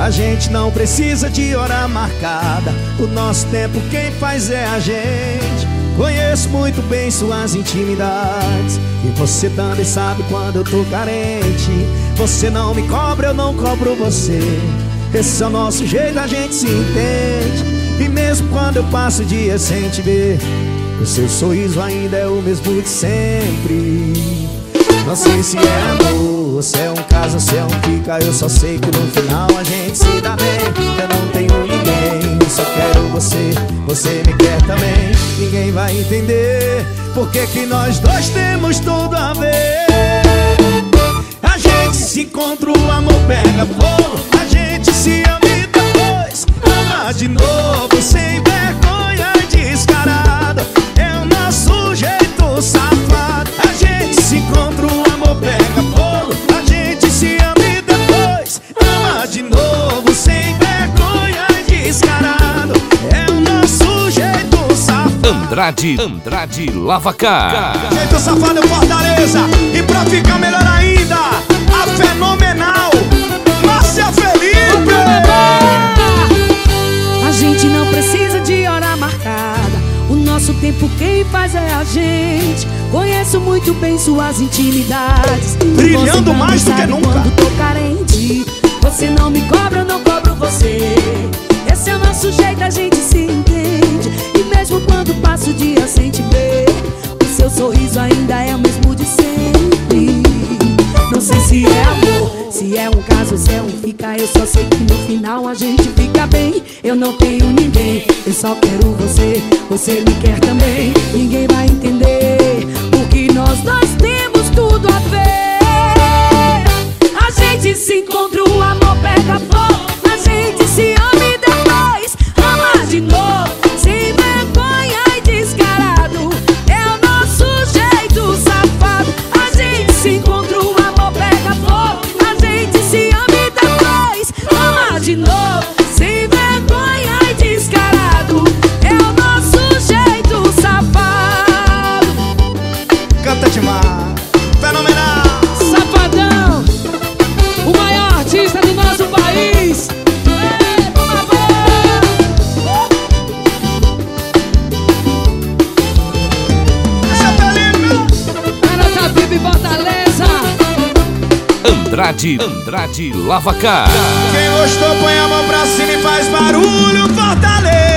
A gente não precisa de hora marcada, o nosso tempo quem faz é a gente. Conheço muito bem suas intimidades, e você também sabe quando eu tô carente. Você não me cobra, eu não cobro você. Esse é o nosso jeito, a gente se entende. E mesmo quando eu passo o dia sem te ver, o seu sorriso ainda é o mesmo de sempre. Não sei se é amor, se é um caso, se é um fica. Eu só sei que no final a gente se dá bem. Eu não tenho ninguém, eu só quero você. Você me quer também. Ninguém vai entender porque que nós dois temos tudo a ver. A gente se encontra, o amor pega fogo. A gente se ama e depois ama de novo. Sem vergonha e descarado, é o nosso jeito safado. A gente se encontra, o amor pega fogo. A gente se ama e depois ama de novo. Sem vergonha e descarado, é o nosso jeito safado. Andrade Lavacar. Jeito safado é Fortaleza. E pra ficar melhor ainda, a fenomenal Márcia Felipe. A gente não precisa de hora marcada, o nosso tempo quem faz é a gente. Conheço muito bem suas intimidades, brilhando mais do que nunca. Quando tô carente, você não me cobra, eu não cobro você. Esse é o nosso jeito, a gente se entende. E mesmo quando passo o dia sem te ver, o seu sorriso ainda é o mesmo de sempre. Não sei se é amor, se é um caso, se é um fica. Eu só sei que no final a gente fica bem. Eu não tenho ninguém, eu só quero você. Você me quer também. Ninguém vai entender porque nós dois temos tudo a ver. A gente se encontra, o amor pega fogo. A gente se ama e depois ama de novo. Sem vergonha e descarado, é o nosso jeito safado. A gente se encontra, o amor pega fogo. A gente se ama e depois ama de novo. Sem vergonha e descarado, é o nosso jeito safado. Canta demais, fenomenal. Safadão, o maior artista do nosso país. Por favor. Márcia Felipe. Garota Bibi Fortaleza. Andrade Lavacar. Quem gostou põe a mão pra cima e faz barulho, Fortaleza.